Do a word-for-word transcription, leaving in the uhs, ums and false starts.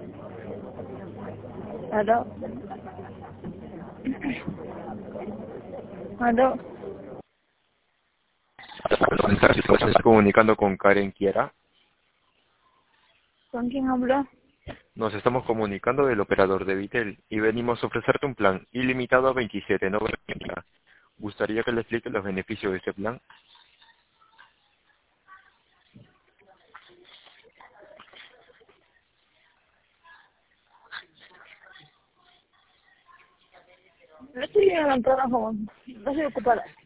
¿Aló? ¿Aló? Se está comunicando con Karen Kiera. ¿Con quién habló? Nos estamos comunicando del operador de Vitel y venimos a ofrecerte un plan ilimitado a veintisiete noventa. ¿Gustaría que le explique los beneficios de este plan? No estoy en el trabajo, no estoy ocupada.